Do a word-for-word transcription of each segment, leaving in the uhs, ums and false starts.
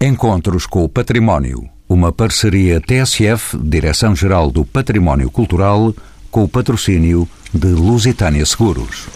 Encontros com o Património, uma parceria T S F, Direção-Geral do Património Cultural, com o patrocínio de Lusitânia Seguros.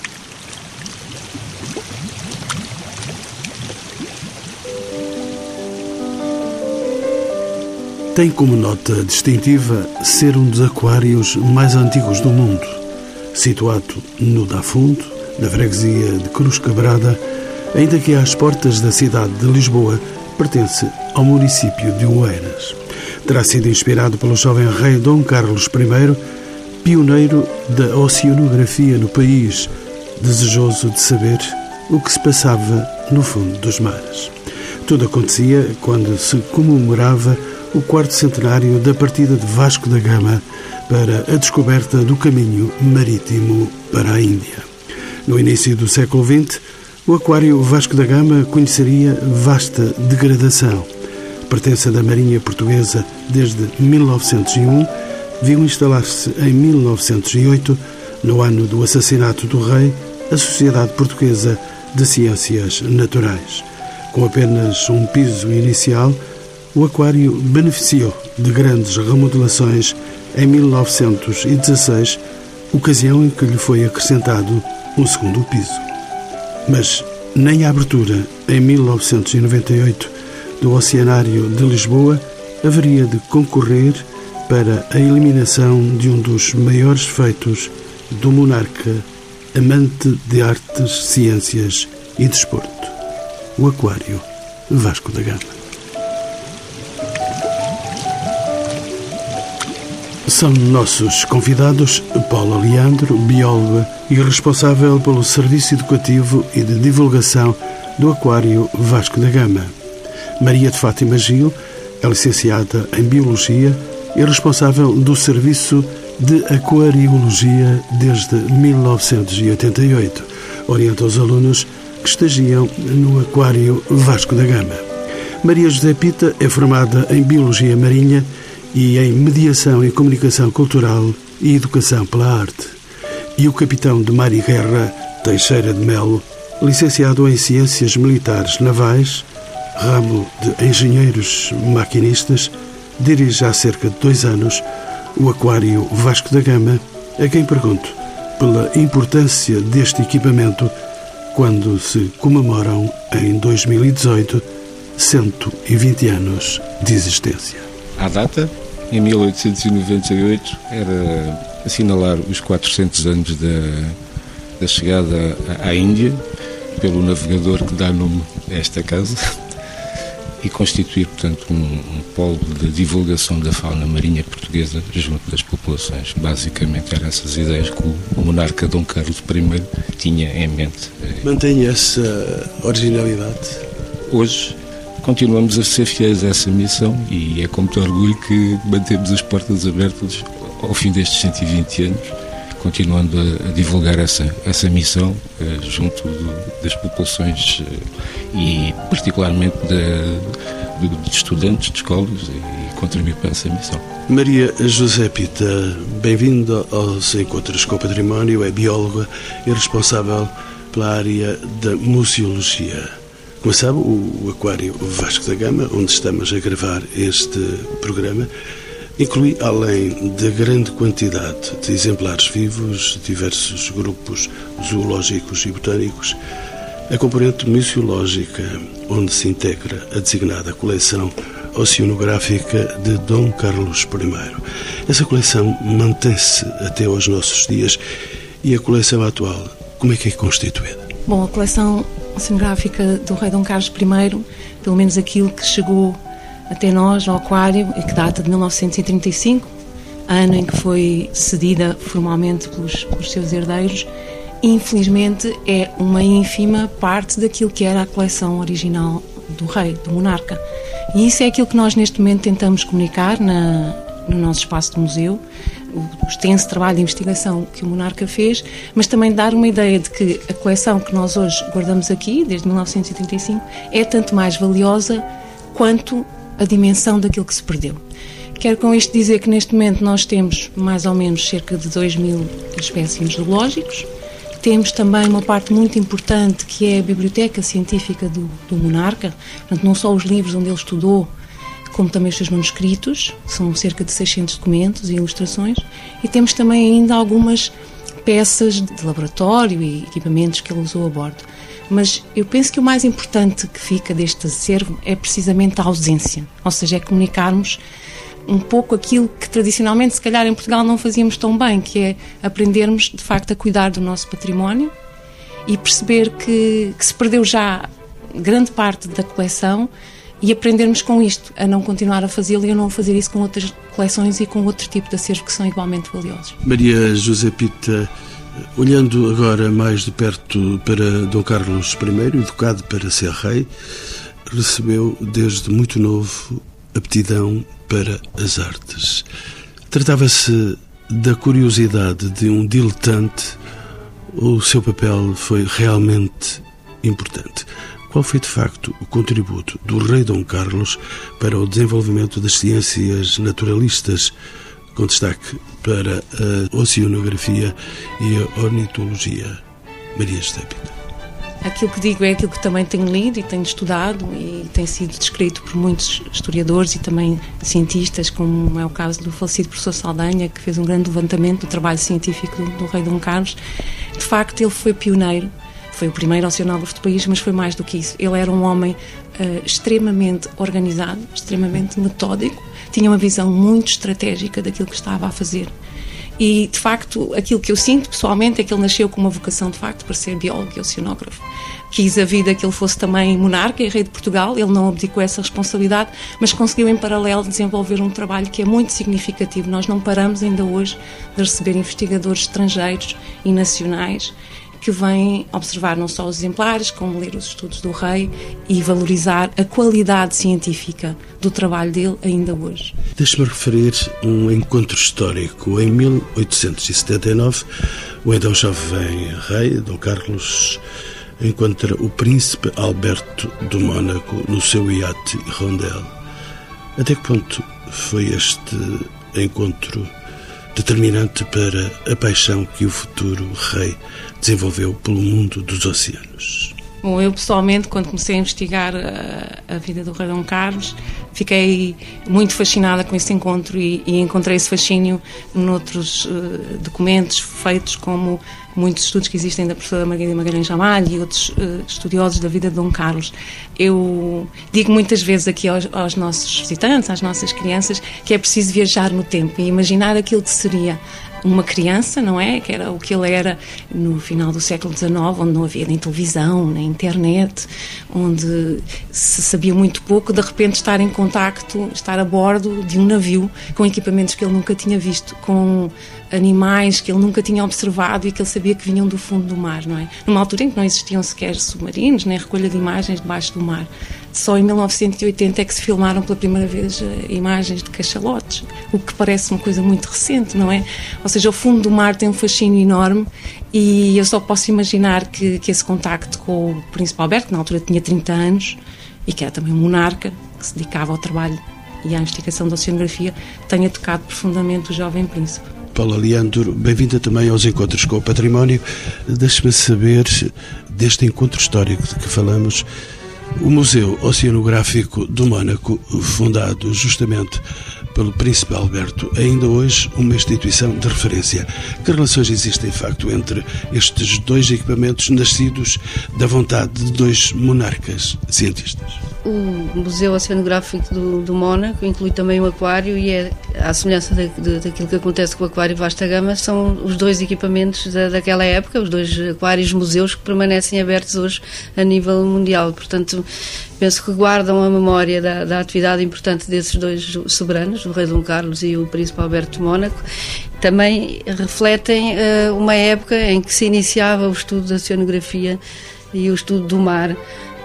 Tem como nota distintiva ser um dos aquários mais antigos do mundo, situado no Dafundo, na freguesia de Cruz Quebrada, ainda que às portas da cidade de Lisboa, pertence ao município de Oeiras. Terá sido inspirado pelo jovem rei Dom Carlos I, pioneiro da oceanografia no país, desejoso de saber o que se passava no fundo dos mares. Tudo acontecia quando se comemorava o quarto centenário da partida de Vasco da Gama para a descoberta do caminho marítimo para a Índia. No início do século vinte, o aquário Vasco da Gama conheceria vasta degradação. Pertença da Marinha Portuguesa desde mil novecentos e um, viu instalar-se em mil novecentos e oito, no ano do assassinato do rei, a Sociedade Portuguesa de Ciências Naturais. Com apenas um piso inicial, o aquário beneficiou de grandes remodelações em mil novecentos e dezasseis, ocasião em que lhe foi acrescentado um segundo piso. Mas nem a abertura, em mil novecentos e noventa e oito, do Oceanário de Lisboa haveria de concorrer para a eliminação de um dos maiores feitos do monarca amante de artes, ciências e desporto, o aquário Vasco da Gama. São nossos convidados Paula Leandro, bióloga e responsável pelo Serviço Educativo e de Divulgação do Aquário Vasco da Gama. Maria de Fátima Gil é licenciada em Biologia e responsável do Serviço de Aquariologia desde mil novecentos e oitenta e oito. Orienta os alunos que estagiam no Aquário Vasco da Gama. Maria José Pita é formada em Biologia Marinha e em Mediação e Comunicação Cultural e Educação pela Arte. E o capitão de mar e guerra, Teixeira de Melo, licenciado em Ciências Militares Navais, ramo de Engenheiros Maquinistas, dirige há cerca de dois anos o Aquário Vasco da Gama, a quem pergunto pela importância deste equipamento quando se comemoram, em dois mil e dezoito, cento e vinte anos de existência. À data, em mil oitocentos e noventa e oito, era assinalar os quatrocentos anos da, da chegada à Índia, pelo navegador que dá nome a esta casa, e constituir, portanto, um, um polo de divulgação da fauna marinha portuguesa junto das populações. Basicamente, eram essas ideias que o monarca Dom Carlos I tinha em mente. Mantém essa originalidade? Hoje, continuamos a ser fiéis a essa missão e é com muito orgulho que mantemos as portas abertas ao fim destes cento e vinte anos, continuando a, a divulgar essa, essa missão eh, junto do, das populações eh, e particularmente de, de, de estudantes de escolas e, e contribuir para essa missão. Maria José Pita, bem-vinda aos Encontros com o Património, é bióloga e responsável pela área da museologia. Como sabe, o Aquário Vasco da Gama, onde estamos a gravar este programa, inclui, além da grande quantidade de exemplares vivos, diversos grupos zoológicos e botânicos, a componente museológica, onde se integra a designada coleção oceanográfica de Dom Carlos I. Essa coleção mantém-se até aos nossos dias e a coleção atual, como é que é constituída? Bom, a coleção oceanográfica do rei Dom Carlos I, pelo menos aquilo que chegou até nós, ao aquário, e que data de mil novecentos e trinta e cinco, ano em que foi cedida formalmente pelos, pelos seus herdeiros, infelizmente é uma ínfima parte daquilo que era a coleção original do rei, do monarca. E isso é aquilo que nós neste momento tentamos comunicar na, no nosso espaço de museu, o extenso trabalho de investigação que o monarca fez, mas também dar uma ideia de que a coleção que nós hoje guardamos aqui, desde mil novecentos e trinta e cinco, é tanto mais valiosa quanto a dimensão daquilo que se perdeu. Quero com isto dizer que neste momento nós temos mais ou menos cerca de dois mil espécimes zoológicos, Temos também uma parte muito importante que é a biblioteca científica do, do monarca, portanto, não só os livros onde ele estudou, como também os seus manuscritos, são cerca de seiscentos documentos e ilustrações, e temos também ainda algumas peças de laboratório e equipamentos que ele usou a bordo. Mas eu penso que o mais importante que fica deste acervo é precisamente a ausência, ou seja, é comunicarmos um pouco aquilo que tradicionalmente, se calhar, em Portugal não fazíamos tão bem, que é aprendermos, de facto, a cuidar do nosso património e perceber que, que se perdeu já grande parte da coleção e aprendermos com isto, a não continuar a fazê-lo e a não fazer isso com outras coleções e com outro tipo de acervo que são igualmente valiosos. Maria Josepita, olhando agora mais de perto para Dom Carlos I, educado para ser rei, recebeu desde muito novo aptidão para as artes. Tratava-se da curiosidade de um diletante ou o seu papel foi realmente importante? Qual foi, de facto, o contributo do rei Dom Carlos para o desenvolvimento das ciências naturalistas, com destaque para a oceanografia e a ornitologia? Maria Josepita. Aquilo que digo é aquilo que também tenho lido e tenho estudado e tem sido descrito por muitos historiadores e também cientistas, como é o caso do falecido professor Saldanha, que fez um grande levantamento do trabalho científico do, do rei Dom Carlos. De facto, ele foi pioneiro, foi o primeiro oceanógrafo do país, mas foi mais do que isso. Ele era um homem uh, extremamente organizado, extremamente metódico, tinha uma visão muito estratégica daquilo que estava a fazer. E, de facto, aquilo que eu sinto pessoalmente é que ele nasceu com uma vocação, de facto, para ser biólogo e oceanógrafo. Quis a vida que ele fosse também monarca e rei de Portugal, ele não abdicou essa responsabilidade, mas conseguiu, em paralelo, desenvolver um trabalho que é muito significativo. Nós não paramos ainda hoje de receber investigadores estrangeiros e nacionais que vêm observar não só os exemplares, como ler os estudos do rei e valorizar a qualidade científica do trabalho dele ainda hoje. Deixe-me referir um encontro histórico. Em mil oitocentos e setenta e nove, o então jovem rei, Dom Carlos, encontra o príncipe Alberto do Mónaco no seu iate Hirondelle. Até que ponto foi este encontro determinante para a paixão que o futuro rei desenvolveu pelo mundo dos oceanos? Bom, eu pessoalmente, quando comecei a investigar a, a vida do rei Dom Carlos, fiquei muito fascinada com esse encontro e, e encontrei esse fascínio noutros uh, documentos feitos, como muitos estudos que existem da professora Margarida Magalhães Ramalho e outros uh, estudiosos da vida de Dom Carlos. Eu digo muitas vezes aqui aos, aos nossos visitantes, às nossas crianças, que é preciso viajar no tempo e imaginar aquilo que seria uma criança, não é? Que era o que ele era no final do século dezenove, onde não havia nem televisão, nem internet, onde se sabia muito pouco, de repente estar em contacto, estar a bordo de um navio com equipamentos que ele nunca tinha visto, com animais que ele nunca tinha observado e que ele sabia que vinham do fundo do mar, não é? Numa altura em que não existiam sequer submarinos, nem recolha de imagens debaixo do mar. Só em mil novecentos e oitenta é que se filmaram pela primeira vez imagens de cachalotes, o que parece uma coisa muito recente, não é? Ou seja, o fundo do mar tem um fascínio enorme e eu só posso imaginar que, que esse contacto com o príncipe Alberto, que na altura tinha trinta anos e que era também um monarca, que se dedicava ao trabalho e à investigação da oceanografia, tenha tocado profundamente o jovem príncipe. Paula Leandro, bem-vinda também aos Encontros com o Património. Deixe-me saber, deste encontro histórico de que falamos, o Museu Oceanográfico do Mónaco, fundado justamente pelo príncipe Alberto, é ainda hoje uma instituição de referência. Que relações existem, de facto, entre estes dois equipamentos nascidos da vontade de dois monarcas cientistas? O Museu Oceanográfico do, do Mónaco inclui também o aquário e, é, à semelhança de, de, daquilo que acontece com o aquário Vasta Gama, são os dois equipamentos da, daquela época, os dois aquários museus que permanecem abertos hoje a nível mundial. Portanto, penso que guardam a memória da, da atividade importante desses dois soberanos, o rei Dom Carlos e o príncipe Alberto de Mónaco. Também refletem uh, uma época em que se iniciava o estudo da oceanografia e o estudo do mar,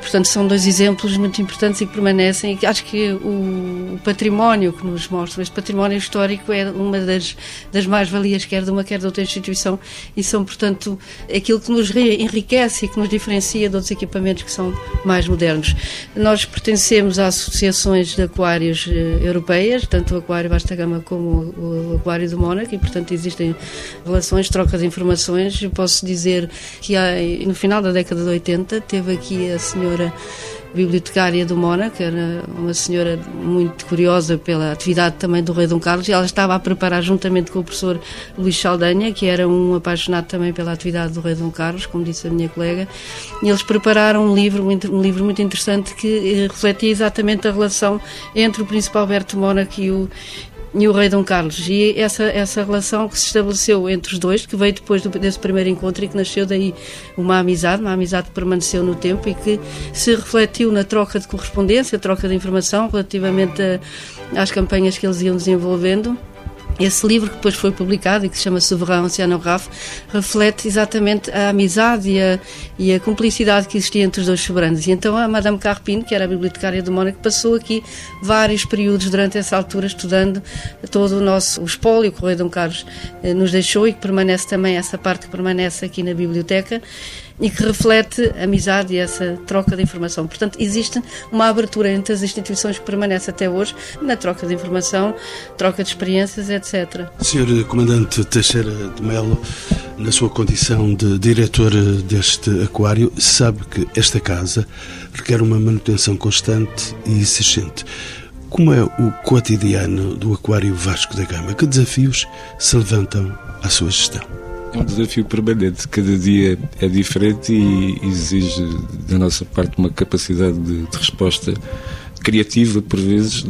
Portanto, são dois exemplos muito importantes e que permanecem, e que acho que o, o património que nos mostra, este património histórico é uma das, das mais-valias, quer de uma, quer de outra instituição, e são, portanto, aquilo que nos enriquece e que nos diferencia de outros equipamentos que são mais modernos. Nós pertencemos a associações de aquários eh, europeias, tanto o Aquário Vasta Gama como o, o Aquário do Mónaco, e, portanto, existem relações, troca de informações. Eu posso dizer que há, no final da década de oitenta, teve aqui a senhora bibliotecária do Mónaco, era uma senhora muito curiosa pela atividade também do rei Dom Carlos, e ela estava a preparar, juntamente com o professor Luís Saldanha, que era um apaixonado também pela atividade do rei Dom Carlos, como disse a minha colega, e eles prepararam um livro, um livro muito interessante que refletia exatamente a relação entre o príncipe Alberto Mónaco e o e o rei Dom Carlos, e essa, essa relação que se estabeleceu entre os dois, que veio depois do, desse primeiro encontro, e que nasceu daí uma amizade, uma amizade que permaneceu no tempo e que se refletiu na troca de correspondência, troca de informação relativamente a, às campanhas que eles iam desenvolvendo. Esse livro, que depois foi publicado e que se chama Souverain Oceanographe, reflete exatamente a amizade e a, e a cumplicidade que existia entre os dois soberanos. E então a Madame Carpine, que era a bibliotecária do Mónaco, passou aqui vários períodos durante essa altura estudando todo o nosso o espólio que o rei Dom Carlos eh, nos deixou, e que permanece também, essa parte que permanece aqui na biblioteca, e que reflete a amizade e essa troca de informação. Portanto, existe uma abertura entre as instituições que permanece até hoje na troca de informação, troca de experiências, etcétera. senhor Comandante Teixeira de Melo, na sua condição de diretor deste aquário, sabe que esta casa requer uma manutenção constante e exigente. Como é o cotidiano do Aquário Vasco da Gama? Que desafios se levantam à sua gestão? É um desafio permanente, cada dia é diferente e exige da nossa parte uma capacidade de, de resposta criativa por vezes,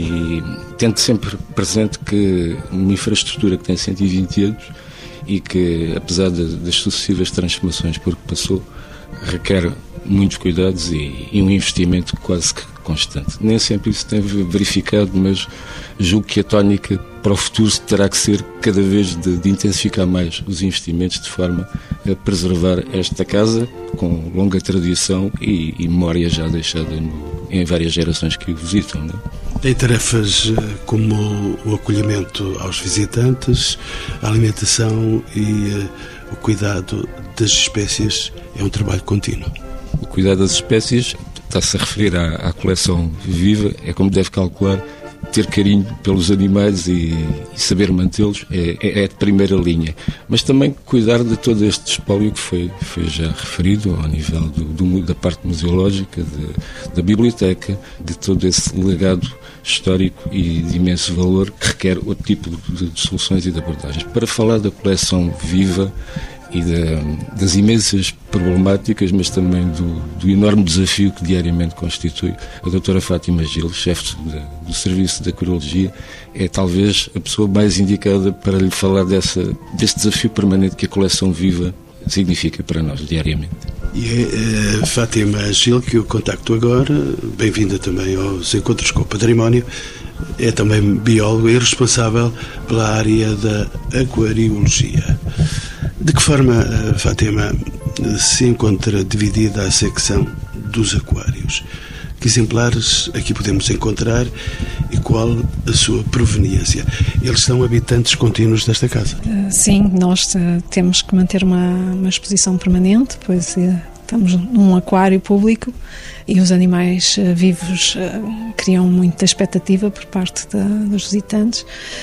e tendo sempre presente que uma infraestrutura que tem cento e vinte anos e que, apesar de, das sucessivas transformações por que passou, requer muitos cuidados e, e um investimento quase que constante. Nem sempre isso tem verificado, mas julgo que a tónica para o futuro terá que ser cada vez de, de intensificar mais os investimentos de forma a preservar esta casa com longa tradição e, e memória já deixada no, em várias gerações que o visitam, não é? Tem tarefas como o acolhimento aos visitantes, a alimentação e uh, o cuidado das espécies. É um trabalho contínuo. O cuidado das espécies está-se a referir à, à coleção viva, é como deve calcular, ter carinho pelos animais e, e saber mantê-los é, é, é de primeira linha. Mas também cuidar de todo este espólio que foi, foi já referido ao nível do, do, da parte museológica, de, da biblioteca, de todo esse legado histórico e de imenso valor que requer outro tipo de, de soluções e de abordagens. Para falar da coleção viva e da, das imensas problemáticas, mas também do, do enorme desafio que diariamente constitui, a doutora Fátima Gil, chefe do Serviço da Aquariologia, é talvez a pessoa mais indicada para lhe falar dessa, desse desafio permanente que a coleção viva significa para nós diariamente. E é a Fátima Gil que eu contacto agora, bem-vinda também aos Encontros com o Património. É também biólogo e responsável pela área da aquariologia. De que forma, Fátima, se encontra dividida a secção dos aquários? Que exemplares aqui podemos encontrar e qual a sua proveniência? Eles são habitantes contínuos desta casa? Sim, nós temos que manter uma, uma exposição permanente, pois estamos num aquário público e os animais uh, vivos uh, criam muita expectativa por parte da, dos visitantes.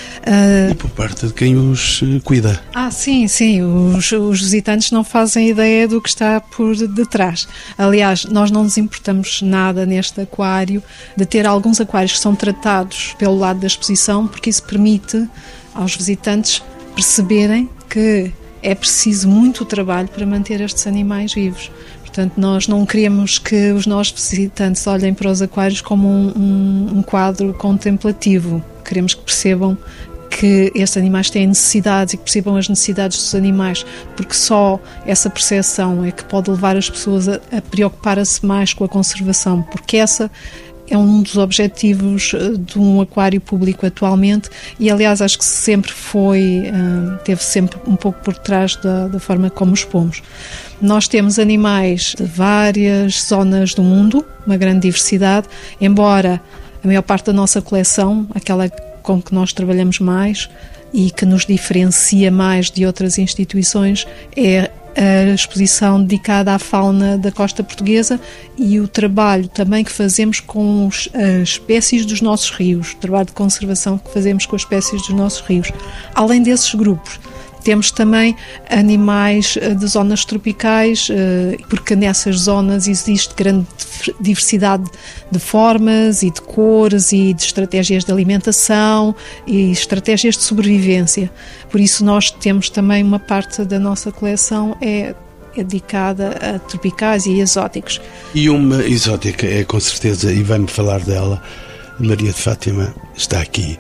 Uh, e por parte de quem os uh, cuida. Ah, sim, sim. Os, os visitantes não fazem ideia do que está por detrás. Aliás, nós não nos importamos nada neste aquário de ter alguns aquários que são tratados pelo lado da exposição, porque isso permite aos visitantes perceberem que é preciso muito trabalho para manter estes animais vivos. Portanto, nós não queremos que os nossos visitantes olhem para os aquários como um, um, um quadro contemplativo. Queremos que percebam que estes animais têm necessidades e que percebam as necessidades dos animais, porque só essa percepção é que pode levar as pessoas a, a preocupar-se mais com a conservação, porque essa é um dos objetivos de um aquário público atualmente e, aliás, acho que sempre foi, teve sempre um pouco por trás da, da forma como os pomos. Nós temos animais de várias zonas do mundo, uma grande diversidade, embora a maior parte da nossa coleção, aquela com que nós trabalhamos mais e que nos diferencia mais de outras instituições, é a exposição dedicada à fauna da costa portuguesa e o trabalho também que fazemos com os, as espécies dos nossos rios, o trabalho de conservação que fazemos com as espécies dos nossos rios. Além desses grupos, temos também animais de zonas tropicais, porque nessas zonas existe grande diversidade de formas e de cores e de estratégias de alimentação e estratégias de sobrevivência. Por isso nós temos também uma parte da nossa coleção é, é dedicada a tropicais e exóticos. E uma exótica é com certeza, e vai-me falar dela, Maria de Fátima está aqui.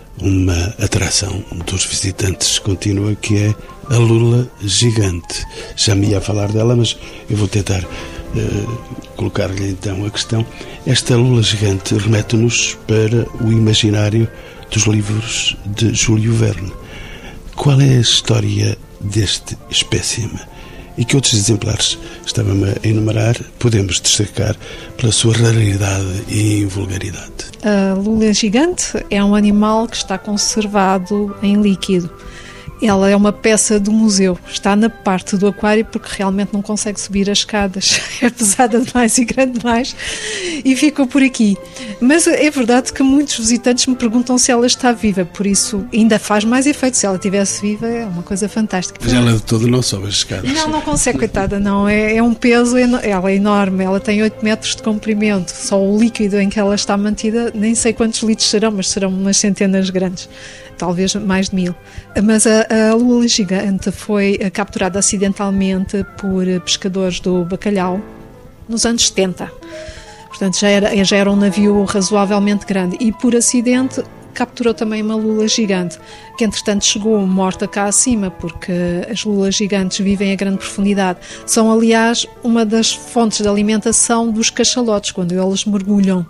Uma atração dos visitantes contínua que é a lula gigante. Já me ia falar dela, mas eu vou tentar uh, colocar-lhe então a questão. Esta lula gigante remete-nos para o imaginário dos livros de Júlio Verne. Qual é a história deste espécime? E que outros exemplares estava-me a enumerar podemos destacar pela sua raridade e invulgaridade? A lula gigante é um animal que está conservado em líquido. Ela é uma peça do museu, está na parte do aquário porque realmente não consegue subir as escadas, é pesada demais e grande demais e ficou por aqui. Mas é verdade que muitos visitantes me perguntam se ela está viva, por isso ainda faz mais efeito. Se ela estivesse viva é uma coisa fantástica. Mas ela de todo não sobe as escadas. Não, não consegue, coitada, não. É, é um peso, ela é enorme, ela tem oito metros de comprimento, só o líquido em que ela está mantida, nem sei quantos litros serão, mas serão umas centenas grandes. Talvez mais de mil. Mas a, a lula gigante foi capturada acidentalmente por pescadores do bacalhau nos anos setenta. Portanto, já era, já era um navio razoavelmente grande e, por acidente, capturou também uma lula gigante, que entretanto chegou morta cá acima, porque as lulas gigantes vivem a grande profundidade. São, aliás, uma das fontes de alimentação dos cachalotes, quando eles mergulham.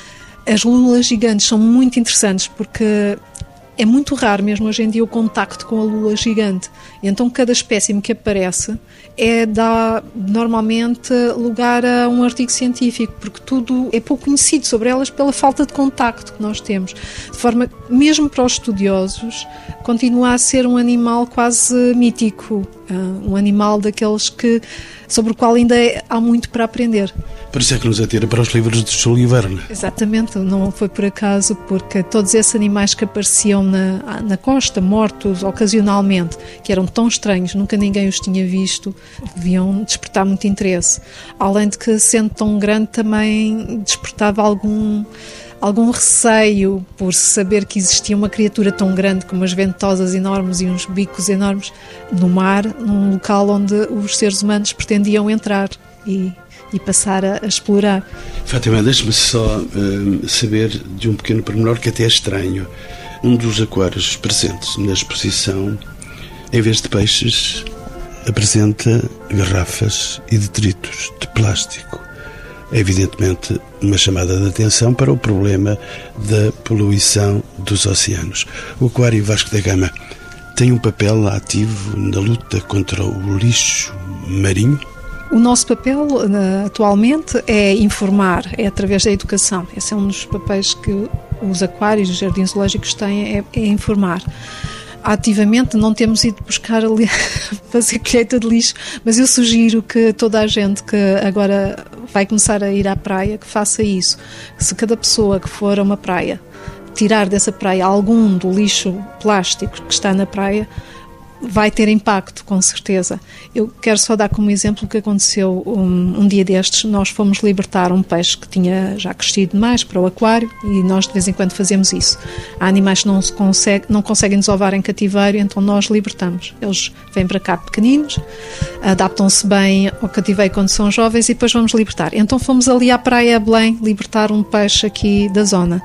As lulas gigantes são muito interessantes porque é muito raro mesmo hoje em dia o contacto com a lula gigante. Então cada espécime que aparece é, dá normalmente lugar a um artigo científico, porque tudo é pouco conhecido sobre elas pela falta de contacto que nós temos. De forma, mesmo para os estudiosos, continua a ser um animal quase mítico, um animal daqueles que, sobre o qual ainda há muito para aprender. Por isso é que nos atira para os livros de Júlio Verne. Exatamente, não foi por acaso, porque todos esses animais que apareciam na, na costa, mortos ocasionalmente, que eram tão estranhos, nunca ninguém os tinha visto, deviam despertar muito interesse. Além de que, sendo tão grande, também despertava algum, algum receio por saber que existia uma criatura tão grande, com umas ventosas enormes e uns bicos enormes, no mar, num local onde os seres humanos pretendiam entrar e... e passar a, a explorar. Fátima, deixe-me só uh, saber de um pequeno pormenor que até é estranho. Um dos aquários presentes na exposição, em vez de peixes, apresenta garrafas e detritos de plástico. É evidentemente uma chamada de atenção para o problema da poluição dos oceanos. O Aquário Vasco da Gama tem um papel ativo na luta contra o lixo marinho? O nosso papel atualmente é informar, é através da educação. Esse é um dos papéis que os aquários e os jardins zoológicos têm, é, é informar. Ativamente não temos ido buscar ali, fazer colheita de lixo, mas eu sugiro que toda a gente que agora vai começar a ir à praia, que faça isso. Se cada pessoa que for a uma praia tirar dessa praia algum do lixo plástico que está na praia, vai ter impacto, com certeza. Eu quero só dar como exemplo o que aconteceu um, um dia destes. Nós fomos libertar um peixe que tinha já crescido demais para o aquário e nós de vez em quando fazemos isso. Há animais que não, se consegue, não conseguem desovar em cativeiro, então nós libertamos. Eles vêm para cá pequeninos, adaptam-se bem ao cativeiro quando são jovens e depois vamos libertar. Então fomos ali à praia Belém libertar um peixe aqui da zona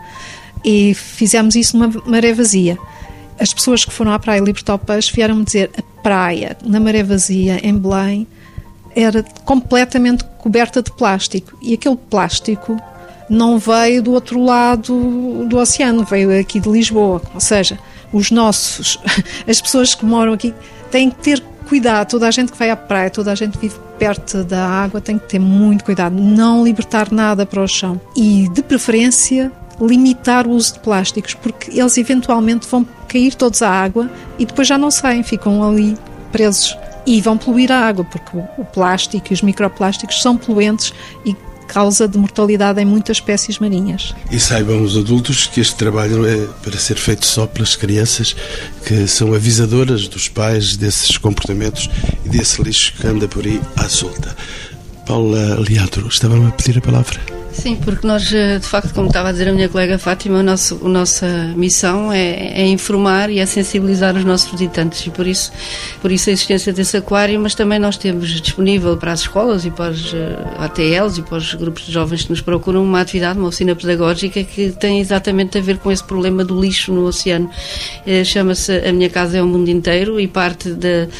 e fizemos isso numa maré vazia. As pessoas que foram à praia libertar o peixe vieram-me dizer a praia, na maré vazia, em Belém, era completamente coberta de plástico. E aquele plástico não veio do outro lado do oceano, veio aqui de Lisboa. Ou seja, os nossos, as pessoas que moram aqui têm que ter cuidado. Toda a gente que vai à praia, toda a gente que vive perto da água tem que ter muito cuidado, não libertar nada para o chão e, de preferência, limitar o uso de plásticos, porque eles eventualmente vão cair todos à água e depois já não saem, ficam ali presos e vão poluir a água, porque o plástico e os microplásticos são poluentes e causa de mortalidade em muitas espécies marinhas. E saibam os adultos que este trabalho é para ser feito só pelas crianças, que são avisadoras dos pais desses comportamentos e desse lixo que anda por aí à solta. Paula Leandro, estava-me a pedir a palavra? Sim, porque nós, de facto, como estava a dizer a minha colega Fátima, a nossa, a nossa missão é, é informar e é sensibilizar os nossos visitantes e por isso, por isso a existência desse aquário, mas também nós temos disponível para as escolas e para os A T Ls e para os grupos de jovens que nos procuram uma atividade, uma oficina pedagógica que tem exatamente a ver com esse problema do lixo no oceano. Chama-se A Minha Casa é o Mundo Inteiro e parte de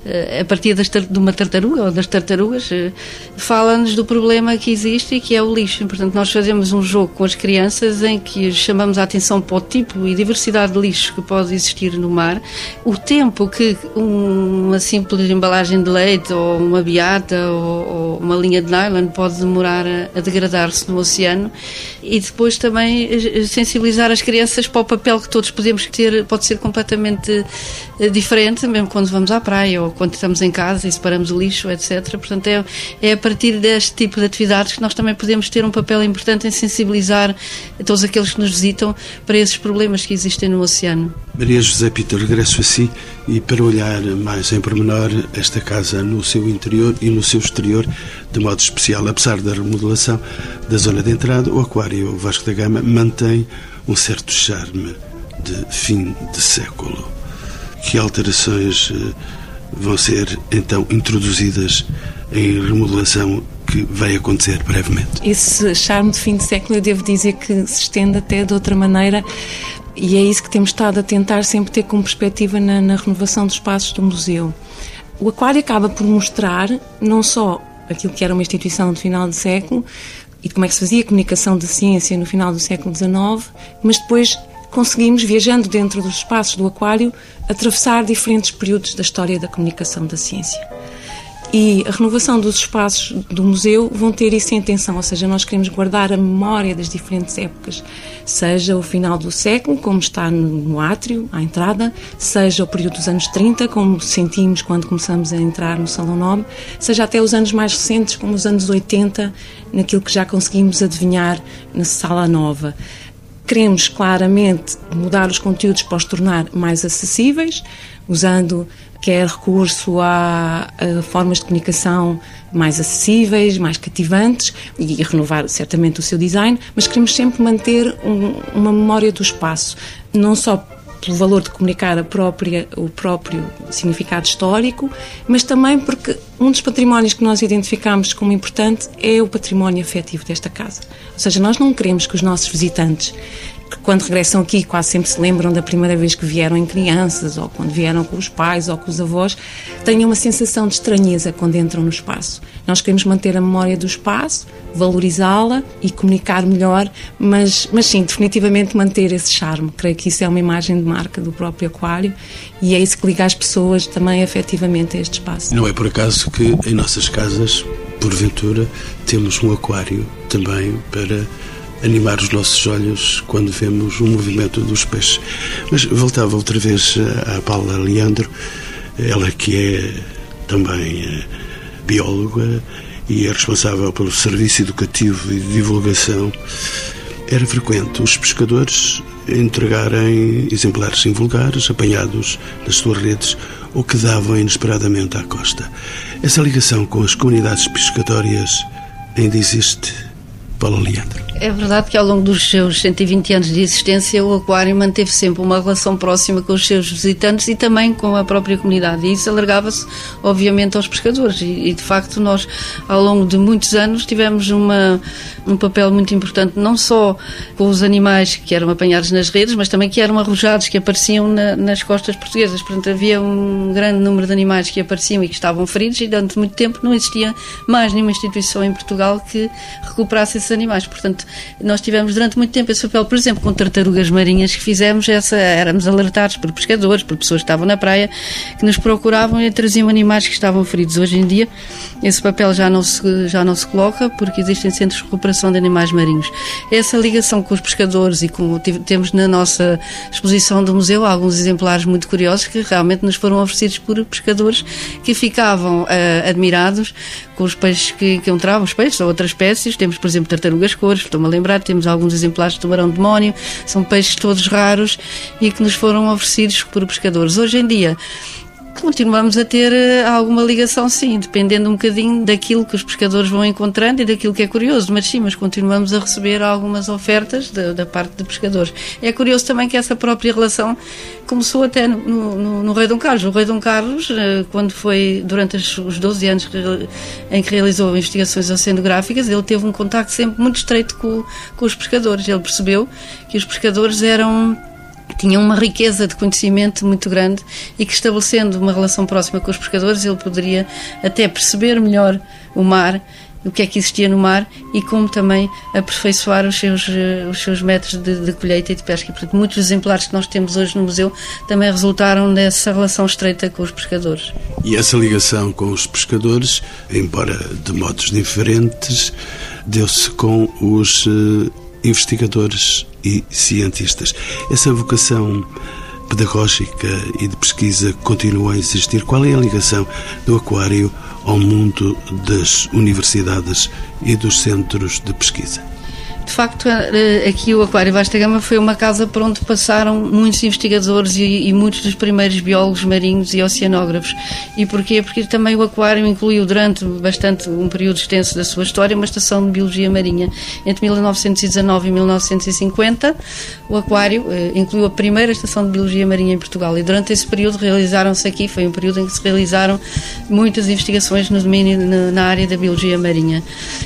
a partir das, de uma tartaruga ou das tartarugas, fala-nos do problema que existe e que é o lixo. Portanto, nós fazemos um jogo com as crianças em que chamamos a atenção para o tipo e diversidade de lixo que pode existir no mar, o tempo que uma simples embalagem de leite ou uma beata ou, ou uma linha de nylon pode demorar a, a degradar-se no oceano e depois também sensibilizar as crianças para o papel que todos podemos ter, pode ser completamente diferente, mesmo quando vamos à praia ou quando estamos em casa e separamos o lixo, etcétera. Portanto, é, é a partir deste tipo de atividades que nós também podemos ter um papel importante em sensibilizar todos aqueles que nos visitam para esses problemas que existem no oceano. Maria José Pita, regresso a si e para olhar mais em pormenor esta casa no seu interior e no seu exterior, de modo especial, apesar da remodelação da zona de entrada, o Aquário Vasco da Gama mantém um certo charme de fim de século. Que alterações vão ser então introduzidas em remodelação que vai acontecer brevemente? Esse charme de fim de século, eu devo dizer que se estende até de outra maneira e é isso que temos estado a tentar sempre ter como perspectiva na, na renovação dos espaços do museu. O Aquário acaba por mostrar não só aquilo que era uma instituição de final de século e de como é que se fazia a comunicação de ciência no final do século dezenove, mas depois conseguimos, viajando dentro dos espaços do Aquário, atravessar diferentes períodos da história da comunicação da ciência. E a renovação dos espaços do museu vão ter isso em atenção, ou seja, nós queremos guardar a memória das diferentes épocas, seja o final do século, como está no átrio, à entrada, seja o período dos anos trinta, como sentimos quando começamos a entrar no Salão Nobre, seja até os anos mais recentes, como os anos oitenta, naquilo que já conseguimos adivinhar na Sala Nova. Queremos claramente mudar os conteúdos para os tornar mais acessíveis, usando quer recurso a, a formas de comunicação mais acessíveis, mais cativantes e renovar certamente o seu design, mas queremos sempre manter um, uma memória do espaço, não só pelo valor de comunicar a própria, o próprio significado histórico, mas também porque um dos patrimónios que nós identificamos como importante é o património afetivo desta casa. Ou seja, nós não queremos que os nossos visitantes, que quando regressam aqui quase sempre se lembram da primeira vez que vieram em crianças, ou quando vieram com os pais ou com os avós, tenham uma sensação de estranheza quando entram no espaço. Nós queremos manter a memória do espaço, valorizá-la e comunicar melhor, mas, mas sim, definitivamente manter esse charme. Creio que isso é uma imagem de marca do próprio Aquário e é isso que liga as pessoas também afetivamente a este espaço. Não é por acaso que em nossas casas, porventura, temos um aquário também para animar os nossos olhos quando vemos o movimento dos peixes. Mas voltava outra vez à Paula Leandro, ela que é também bióloga e é responsável pelo serviço educativo e de divulgação. Era frequente os pescadores entregarem exemplares invulgares apanhados nas suas redes ou que davam inesperadamente à costa. Essa ligação com as comunidades pescatórias ainda existe, Paula Leandro? É verdade que ao longo dos seus cento e vinte anos de existência o Aquário manteve sempre uma relação próxima com os seus visitantes e também com a própria comunidade, e isso alargava-se obviamente aos pescadores e, e de facto nós ao longo de muitos anos tivemos uma, um papel muito importante, não só com os animais que eram apanhados nas redes, mas também que eram arrojados, que apareciam na, nas costas portuguesas. Portanto, havia um grande número de animais que apareciam e que estavam feridos e durante muito tempo não existia mais nenhuma instituição em Portugal que recuperasse esses animais. Portanto, Nós tivemos durante muito tempo esse papel, por exemplo, com tartarugas marinhas que fizemos, essa, éramos alertados por pescadores, por pessoas que estavam na praia, que nos procuravam e traziam animais que estavam feridos. Hoje em dia esse papel já não se, já não se coloca, porque existem centros de recuperação de animais marinhos. Essa ligação com os pescadores, e com, temos na nossa exposição do museu alguns exemplares muito curiosos que realmente nos foram oferecidos por pescadores que ficavam uh, admirados com os peixes que, que encontravam, os peixes ou outras espécies. Temos, por exemplo, tartarugas cores, estou-me a lembrar, temos alguns exemplares de tubarão-demónio, são peixes todos raros e que nos foram oferecidos por pescadores. Hoje em dia continuamos a ter alguma ligação, sim, dependendo um bocadinho daquilo que os pescadores vão encontrando e daquilo que é curioso, mas sim, mas continuamos a receber algumas ofertas da, da parte de pescadores. É curioso também que essa própria relação começou até no, no, no Rei Dom Carlos. O Rei Dom Carlos, quando foi durante os doze anos em que realizou investigações oceanográficas, ele teve um contacto sempre muito estreito com, com os pescadores. Ele percebeu que os pescadores eram... tinham uma riqueza de conhecimento muito grande e que, estabelecendo uma relação próxima com os pescadores, ele poderia até perceber melhor o mar, o que é que existia no mar e como também aperfeiçoar os seus, os seus métodos de, de colheita e de pesca. E, portanto, muitos exemplares que nós temos hoje no museu também resultaram dessa relação estreita com os pescadores. E essa ligação com os pescadores, embora de modos diferentes, deu-se com os uh, investigadores e cientistas. Essa vocação pedagógica e de pesquisa continua a existir. Qual é a ligação do aquário ao mundo das universidades e dos centros de pesquisa? De facto, aqui o Aquário Vasta Gama foi uma casa por onde passaram muitos investigadores e, e muitos dos primeiros biólogos marinhos e oceanógrafos. E porquê? Porque também o Aquário incluiu durante bastante um período extenso da sua história uma estação de biologia marinha. Entre mil novecentos e dezanove e mil novecentos e cinquenta, o Aquário eh, incluiu a primeira estação de biologia marinha em Portugal. E durante esse período realizaram-se aqui, foi um período em que se realizaram muitas investigações no domínio, na, na área da biologia marinha.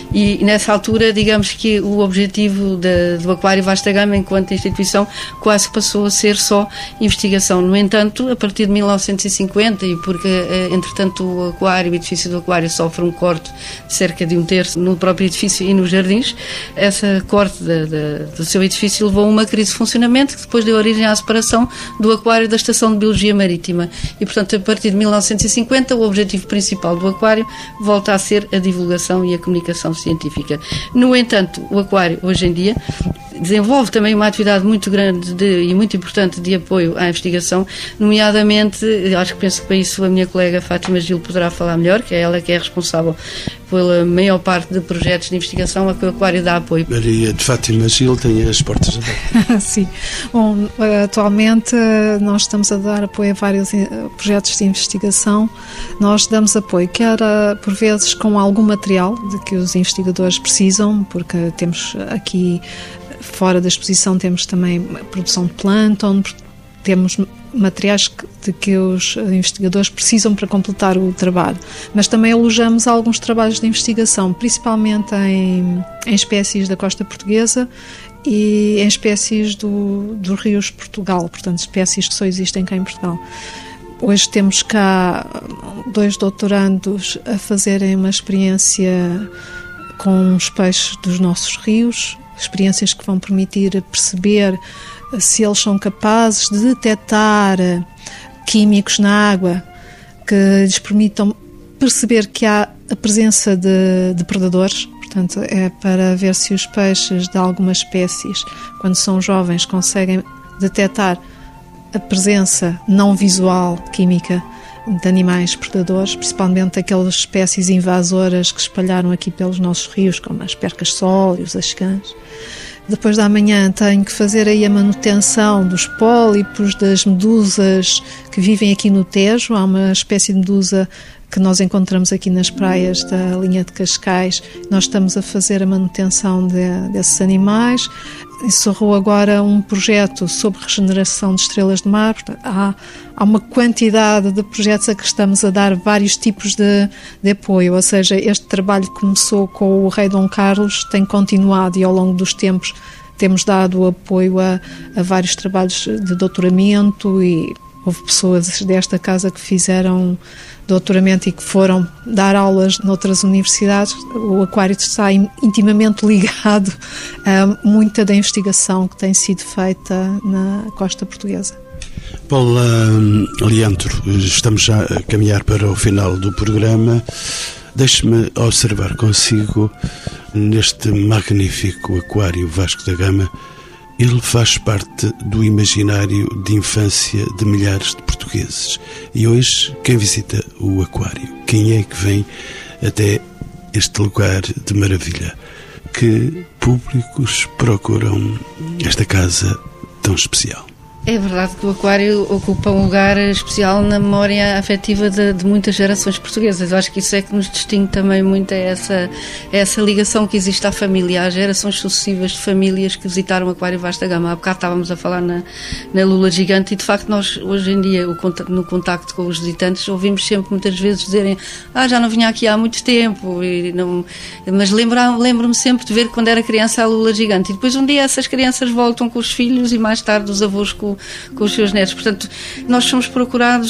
E nessa altura, digamos que o objetivo De, do Aquário Vasta Gama enquanto instituição quase passou a ser só investigação. No entanto, a partir de mil novecentos e cinquenta, e porque entretanto o aquário, o edifício do aquário sofre um corte de cerca de um terço no próprio edifício e nos jardins, essa corte de, de, do seu edifício levou a uma crise de funcionamento que depois deu origem à separação do aquário da Estação de Biologia Marítima. E portanto, a partir de mil novecentos e cinquenta, o objetivo principal do aquário volta a ser a divulgação e a comunicação científica. No entanto, o aquário hoje em dia desenvolve também uma atividade muito grande de, e muito importante de apoio à investigação, nomeadamente, acho que penso que para isso a minha colega Fátima Gil poderá falar melhor, que é ela que é responsável pela maior parte de projetos de investigação a que o Aquário dá apoio. Maria de Fátima Gil tem as portas abertas. Sim. Bom, atualmente nós estamos a dar apoio a vários projetos de investigação. Nós damos apoio, quer por vezes com algum material de que os investigadores precisam, porque temos aqui fora da exposição temos também a produção de plâncton, temos materiais de que os investigadores precisam para completar o trabalho, mas também alojamos alguns trabalhos de investigação, principalmente em, em espécies da costa portuguesa e em espécies do, dos rios de Portugal, portanto espécies que só existem cá em Portugal. Hoje temos cá dois doutorandos a fazerem uma experiência com os peixes dos nossos rios, experiências que vão permitir perceber se eles são capazes de detectar químicos na água que lhes permitam perceber que há a presença de, de predadores. Portanto, é para ver se os peixes de algumas espécies, quando são jovens, conseguem detectar a presença não visual química de animais predadores, principalmente aquelas espécies invasoras que espalharam aqui pelos nossos rios, como as percas-sol e os axicãs. Depois da manhã tenho que fazer aí a manutenção dos pólipos, das medusas que vivem aqui no Tejo. Há uma espécie de medusa que nós encontramos aqui nas praias da linha de Cascais. Nós estamos a fazer a manutenção de, desses animais. Encerrou agora um projeto sobre regeneração de estrelas de mar. Há, há uma quantidade de projetos a que estamos a dar vários tipos de, de apoio, ou seja, este trabalho que começou com o Rei Dom Carlos tem continuado e ao longo dos tempos temos dado apoio a, a vários trabalhos de doutoramento e Houve pessoas desta casa que fizeram doutoramento e que foram dar aulas noutras universidades. O aquário está intimamente ligado a muita da investigação que tem sido feita na costa portuguesa. Paula Leandro, estamos já a caminhar para o final do programa. Deixe-me observar consigo, neste magnífico aquário Vasco da Gama, ele faz parte do imaginário de infância de milhares de portugueses. E hoje, quem visita o aquário? Quem é que vem até este lugar de maravilha? Que públicos procuram esta casa tão especial? É verdade que o aquário ocupa um lugar especial na memória afetiva de, de muitas gerações portuguesas. Eu acho que isso é que nos distingue também muito, é essa, é essa ligação que existe à família, às gerações sucessivas de famílias que visitaram o aquário Vasco da Gama. Há bocado estávamos a falar na, na Lula Gigante e, de facto, nós, hoje em dia, o, no contacto com os visitantes, ouvimos sempre, muitas vezes, dizerem ah, já não vinha aqui há muito tempo, e não... mas lembro, lembro-me sempre de ver quando era criança a Lula Gigante. E depois, um dia, essas crianças voltam com os filhos e, mais tarde, os avós com com os seus netos. Portanto, nós somos procurados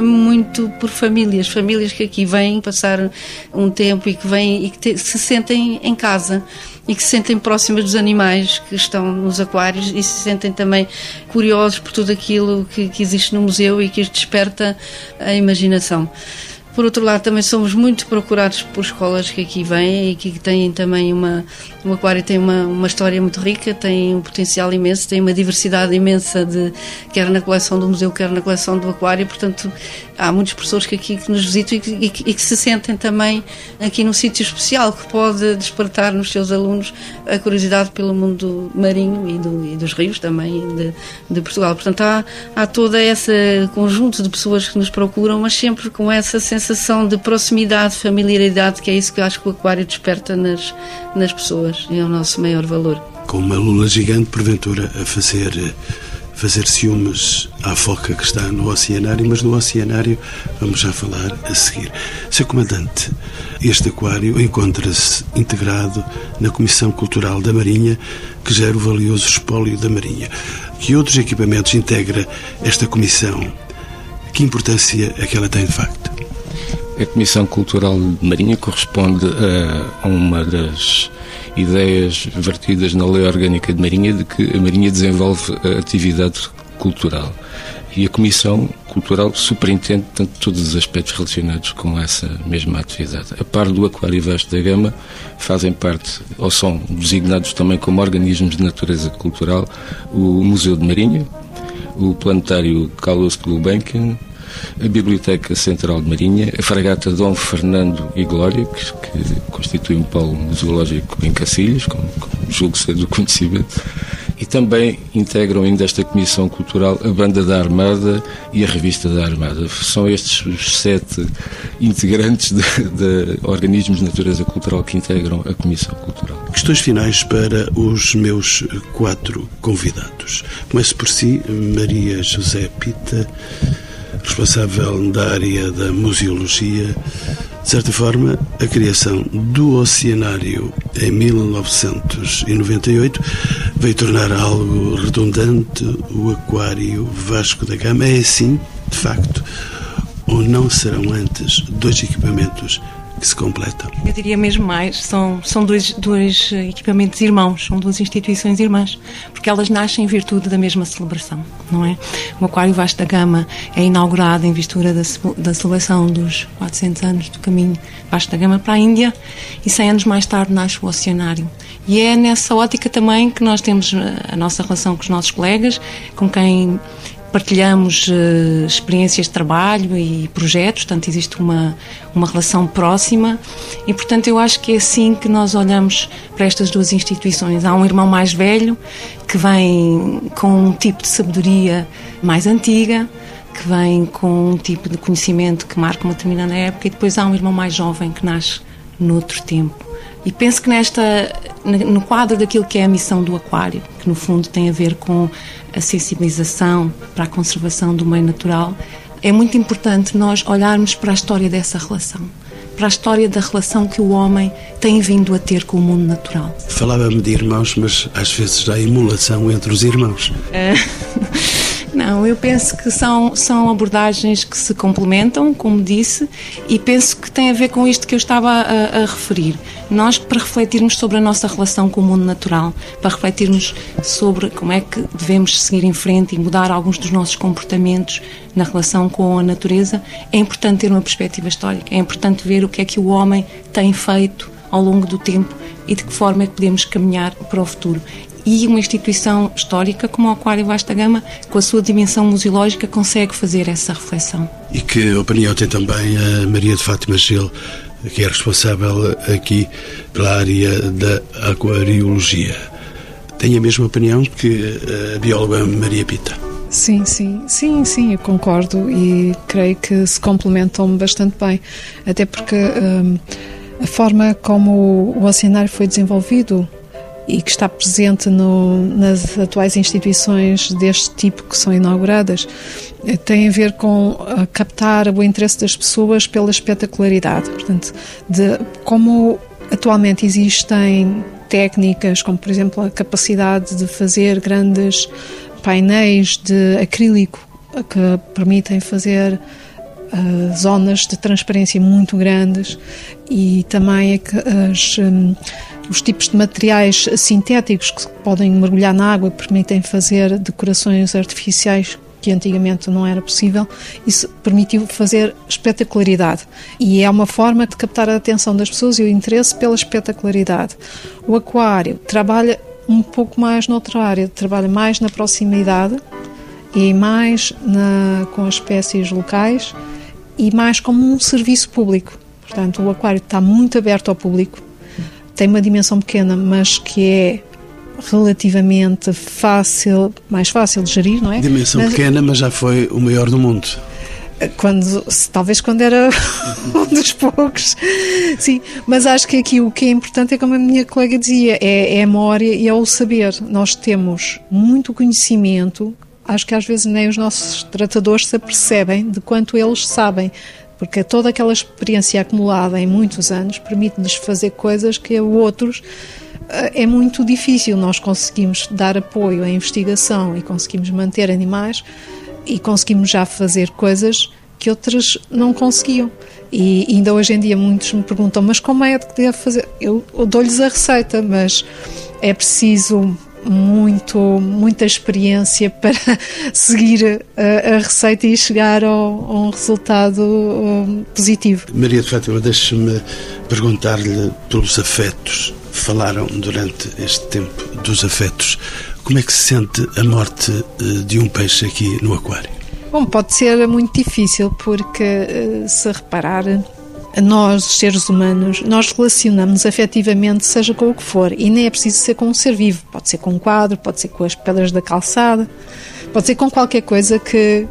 muito por famílias, famílias que aqui vêm passar um tempo e que vêm e que te, se sentem em casa e que se sentem próximas dos animais que estão nos aquários e se sentem também curiosos por tudo aquilo que, que existe no museu e que desperta a imaginação. Por outro lado, também somos muito procurados por escolas que aqui vêm e que têm também uma... O aquário tem uma, uma história muito rica, tem um potencial imenso, tem uma diversidade imensa, de, quer na coleção do museu, quer na coleção do aquário. Portanto, há muitas pessoas que aqui que nos visitam e que, e, que, e que se sentem também aqui num sítio especial, que pode despertar nos seus alunos a curiosidade pelo mundo marinho e, do, e dos rios também de, de Portugal. Portanto, há, há todo esse conjunto de pessoas que nos procuram, mas sempre com essa sensação de proximidade, familiaridade, que é isso que eu acho que o aquário desperta nas, nas pessoas. É o nosso maior valor. Com uma lula gigante, porventura, a fazer, fazer ciúmes à foca que está no oceanário, mas no oceanário vamos já falar a seguir. Senhor Comandante, este aquário encontra-se integrado na Comissão Cultural da Marinha, que gera o valioso espólio da Marinha. Que outros equipamentos integra esta comissão? Que importância é que ela tem de facto? A Comissão Cultural de Marinha corresponde a uma das ideias vertidas na Lei Orgânica de Marinha, de que a Marinha desenvolve a atividade cultural. E a Comissão Cultural superintende tanto todos os aspectos relacionados com essa mesma atividade. A par do Aquário Vasco da Gama, fazem parte, ou são designados também como organismos de natureza cultural, o Museu de Marinha, o Planetário Carlos Gulbenkian, a Biblioteca Central de Marinha, a Fragata Dom Fernando e Glória, que, que constitui um polo zoológico em Cacilhas, como, como julgo ser do conhecimento, e também integram ainda esta Comissão Cultural a Banda da Armada e a Revista da Armada. São estes os sete integrantes de, de organismos de natureza cultural que integram a Comissão Cultural. Questões finais para os meus quatro convidados. Começo por si, Maria José Pita, responsável da área da museologia. De certa forma, a criação do Oceanário em mil novecentos e noventa e oito veio tornar algo redundante o Aquário Vasco da Gama. É assim, de facto, ou não serão antes dois equipamentos que se completam? Eu diria mesmo mais, são, são dois, dois equipamentos irmãos, são duas instituições irmãs, porque elas nascem em virtude da mesma celebração, não é? O Aquário Vasco da Gama é inaugurado em vistura da, da celebração dos quatrocentos anos do caminho Vasco da Gama para a Índia, e cem anos mais tarde nasce o Oceanário. E é nessa ótica também que nós temos a nossa relação com os nossos colegas, com quem partilhamos uh, experiências de trabalho e projetos, portanto existe uma, uma relação próxima e, portanto, eu acho que é assim que nós olhamos para estas duas instituições. Há um irmão mais velho que vem com um tipo de sabedoria mais antiga, que vem com um tipo de conhecimento que marca uma determinada época, e depois há um irmão mais jovem que nasce noutro tempo. E penso que nesta, no quadro daquilo que é a missão do aquário, que no fundo tem a ver com a sensibilização para a conservação do meio natural, é muito importante nós olharmos para a história dessa relação, para a história da relação que o homem tem vindo a ter com o mundo natural. Falava-me de irmãos, mas às vezes há emulação entre os irmãos. É... Não, eu penso que são, são abordagens que se complementam, como disse, e penso que tem a ver com isto que eu estava a, a referir. Nós, para refletirmos sobre a nossa relação com o mundo natural, para refletirmos sobre como é que devemos seguir em frente e mudar alguns dos nossos comportamentos na relação com a natureza, é importante ter uma perspectiva histórica, é importante ver o que é que o homem tem feito ao longo do tempo e de que forma é que podemos caminhar para o futuro. E uma instituição histórica como o Aquário Vasta Gama, com a sua dimensão museológica, consegue fazer essa reflexão. E que opinião tem também a Maria de Fátima Gil, que é responsável aqui pela área da aquariologia? Tem a mesma opinião que a bióloga Maria Pita? Sim, sim, sim, sim, eu concordo e creio que se complementam bastante bem, até porque hum, a forma como o oceanário foi desenvolvido e que está presente no, nas atuais instituições deste tipo que são inauguradas, tem a ver com a captar o interesse das pessoas pela espetacularidade. Portanto, de como atualmente existem técnicas, como por exemplo a capacidade de fazer grandes painéis de acrílico que permitem fazer uh, zonas de transparência muito grandes, e também é que as... Um, os tipos de materiais sintéticos que podem mergulhar na água permitem fazer decorações artificiais que antigamente não era possível. Isso permitiu fazer espetacularidade e é uma forma de captar a atenção das pessoas e o interesse pela espetacularidade. O aquário trabalha um pouco mais noutra área, trabalha mais na proximidade e mais na, com as espécies locais e mais como um serviço público. Portanto, o aquário está muito aberto ao público, tem uma dimensão pequena, mas que é relativamente fácil, mais fácil de gerir, não é? Dimensão mas, pequena, mas já foi o maior do mundo. Quando, talvez quando era um dos poucos, sim. Mas acho que aqui o que é importante é, como a minha colega dizia, é, é a memória e é o saber. Nós temos muito conhecimento, acho que às vezes nem os nossos tratadores se apercebem de quanto eles sabem, porque toda aquela experiência acumulada em muitos anos permite-nos fazer coisas que a outros é muito difícil. Nós conseguimos dar apoio à investigação e conseguimos manter animais e conseguimos já fazer coisas que outras não conseguiam. E ainda hoje em dia muitos me perguntam, mas como é que devo fazer? Eu, eu dou-lhes a receita, mas é preciso muito, muita experiência para seguir a, a receita e chegar ao, a um resultado um, positivo. Maria de Fátima, deixe-me perguntar-lhe pelos afetos. Falaram durante este tempo dos afetos. Como é que se sente a morte de um peixe aqui no aquário? Bom, pode ser muito difícil porque, se reparar, nós, seres humanos, nós relacionamos afetivamente, seja com o que for, e nem é preciso ser com um ser vivo. Pode ser com um quadro, pode ser com as pedras da calçada, pode ser com qualquer coisa que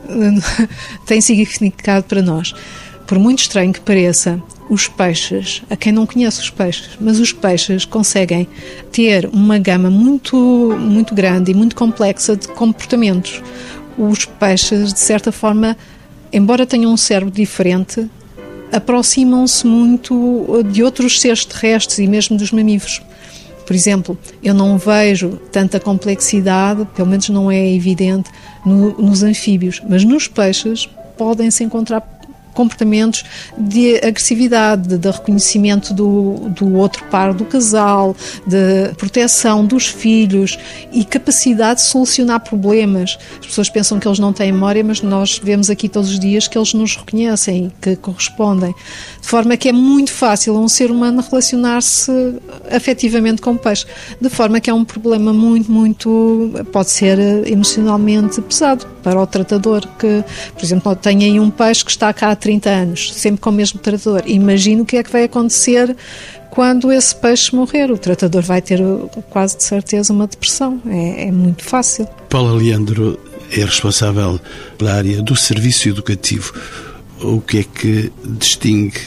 tem significado para nós. Por muito estranho que pareça, os peixes, a quem não conhece os peixes, mas os peixes conseguem ter uma gama muito, muito grande e muito complexa de comportamentos. Os peixes, de certa forma, embora tenham um cérebro diferente, aproximam-se muito de outros seres terrestres e mesmo dos mamíferos. Por exemplo, eu não vejo tanta complexidade, pelo menos não é evidente, no, nos anfíbios, mas nos peixes podem-se encontrar comportamentos de agressividade, de reconhecimento do, do outro par do casal, de proteção dos filhos e capacidade de solucionar problemas. As pessoas pensam que eles não têm memória, mas nós vemos aqui todos os dias que eles nos reconhecem e que correspondem. De forma que é muito fácil a um ser humano relacionar-se afetivamente com o peixe. De forma que é um problema muito, muito... pode ser emocionalmente pesado para o tratador, que, por exemplo, tem aí um peixe que está cá há trinta anos, sempre com o mesmo tratador. Imagino o que é que vai acontecer quando esse peixe morrer. O tratador vai ter quase de certeza uma depressão. É, é muito fácil. Paula Leandro é responsável pela área do serviço educativo. O que é que distingue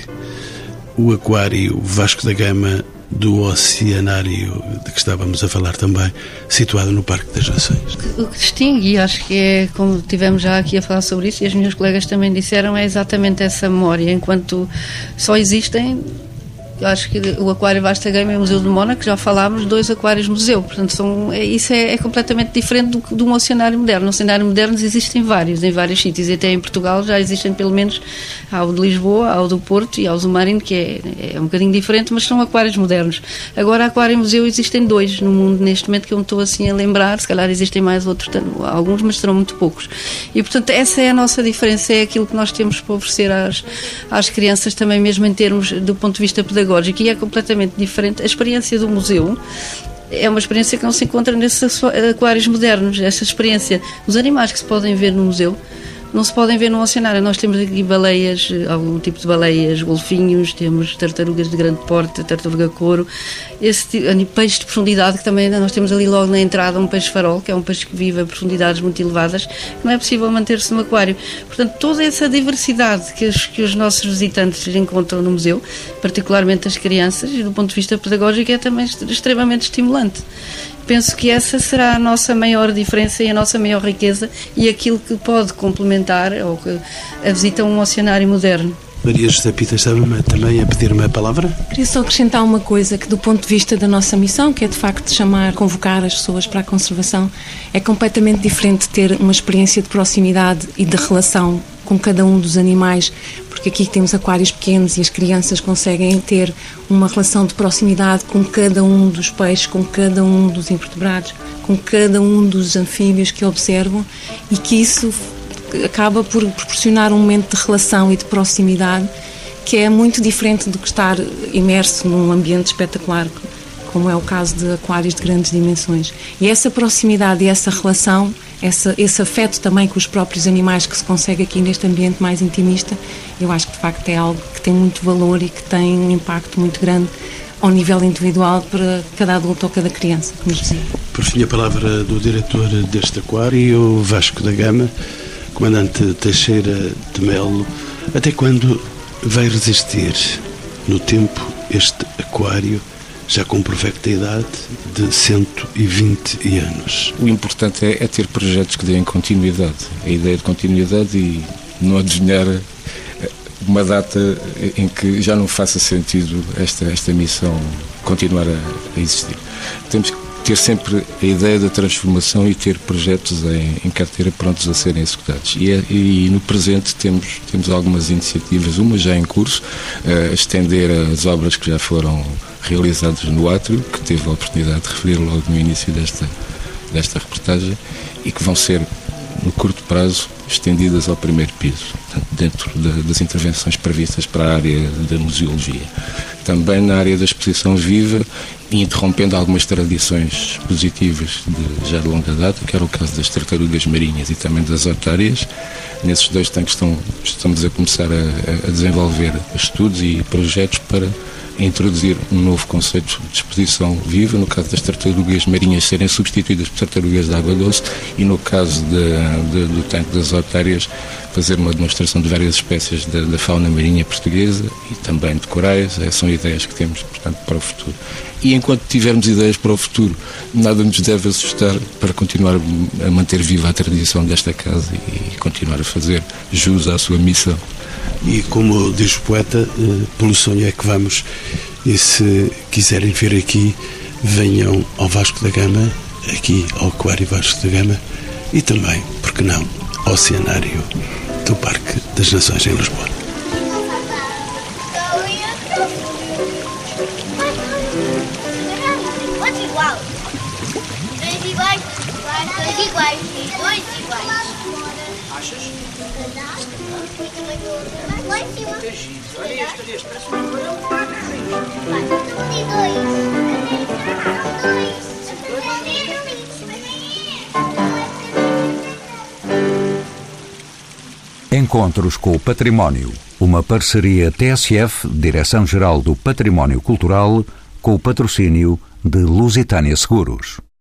o Aquário Vasco da Gama do oceanário de que estávamos a falar também, situado no Parque das Nações? O que distingue, e acho que é, como tivemos já aqui a falar sobre isso, e as minhas colegas também disseram, é exatamente essa memória. Enquanto só existem Eu acho que o Aquário Vasta Gama e o Museu do Mónaco, já falámos, dois aquários museu. Portanto, são, é, isso é, é completamente diferente do, de um oceanário moderno. No oceanário moderno existem vários, em vários sítios. E até em Portugal já existem pelo menos, há o de Lisboa, há o do Porto e há o do Marino, que é, é um bocadinho diferente, mas são aquários modernos. Agora, aquário museu existem dois no mundo neste momento que eu me estou assim a lembrar. Se calhar existem mais outros, alguns, mas serão muito poucos. E, portanto, essa é a nossa diferença, é aquilo que nós temos para oferecer às, às crianças também, mesmo em termos do ponto de vista pedagógico. E é completamente diferente. A experiência do museu é uma experiência que não se encontra nesses aquários modernos. Essa experiência, os animais que se podem ver no museu não se podem ver no oceanário. Nós temos aqui baleias, algum tipo de baleias, golfinhos, temos tartarugas de grande porte, tartaruga couro, esse tipo, peixe de profundidade, que também nós temos ali logo na entrada um peixe farol, que é um peixe que vive a profundidades muito elevadas, que não é possível manter-se no aquário. Portanto, toda essa diversidade que os, que os nossos visitantes encontram no museu, particularmente as crianças, e do ponto de vista pedagógico é também extremamente estimulante. Penso que essa será a nossa maior diferença e a nossa maior riqueza e aquilo que pode complementar ou que a visita a um oceanário moderno. Maria José Pita estava-me também a pedir uma palavra. Queria só acrescentar uma coisa, que do ponto de vista da nossa missão, que é de facto chamar, convocar as pessoas para a conservação, é completamente diferente ter uma experiência de proximidade e de relação com cada um dos animais, porque aqui temos aquários pequenos e as crianças conseguem ter uma relação de proximidade com cada um dos peixes, com cada um dos invertebrados, com cada um dos anfíbios que observam, e que isso acaba por proporcionar um momento de relação e de proximidade que é muito diferente do que estar imerso num ambiente espetacular, como é o caso de aquários de grandes dimensões. E essa proximidade e essa relação, essa, esse afeto também com os próprios animais que se consegue aqui neste ambiente mais intimista, eu acho que de facto é algo que tem muito valor e que tem um impacto muito grande ao nível individual para cada adulto ou cada criança, como dizia. Por fim, a palavra do diretor deste aquário, Vasco da Gama, comandante Teixeira de Melo. Até quando vai resistir no tempo este aquário, já com perfeita idade de cento e vinte anos? O importante é, é ter projetos que deem continuidade. A ideia de continuidade e não adivinhar uma data em que já não faça sentido esta, esta missão continuar a, a existir. Temos que ter sempre a ideia da transformação e ter projetos em, em carteira prontos a serem executados. E, é, e no presente temos, temos algumas iniciativas, uma já em curso, uh, estender as obras que já foram realizadas no átrio, que teve a oportunidade de referir logo no início desta, desta reportagem, e que vão ser, no curto prazo, estendidas ao primeiro piso, portanto, dentro de, das intervenções previstas para a área da museologia. Também na área da exposição viva, interrompendo algumas tradições positivas de, já de longa data, que era o caso das tartarugas marinhas e também das otárias. Nesses dois tanques estão, estamos a começar a, a desenvolver estudos e projetos para introduzir um novo conceito de exposição viva, no caso das tartarugas marinhas serem substituídas por tartarugas de água doce e no caso de, de, do tanque das otárias fazer uma demonstração de várias espécies da, da fauna marinha portuguesa e também de corais. Essas são ideias que temos, portanto, para o futuro. E enquanto tivermos ideias para o futuro, nada nos deve assustar para continuar a manter viva a tradição desta casa e continuar a fazer jus à sua missão. E como diz o poeta, pelo sonho é que vamos, e se quiserem vir aqui, venham ao Vasco da Gama, aqui ao Aquário Vasco da Gama, e também, porque não, ao Oceanário do Parque das Nações em Lisboa. Igual. Três iguais, dois iguais e dois iguais. Achas? Lá em cima. Olha este, olha este. Parece um barão. E dois. Dois. Encontros com o Património. Uma parceria T S F, Direção-Geral do Património Cultural, com o patrocínio de Lusitânia Seguros.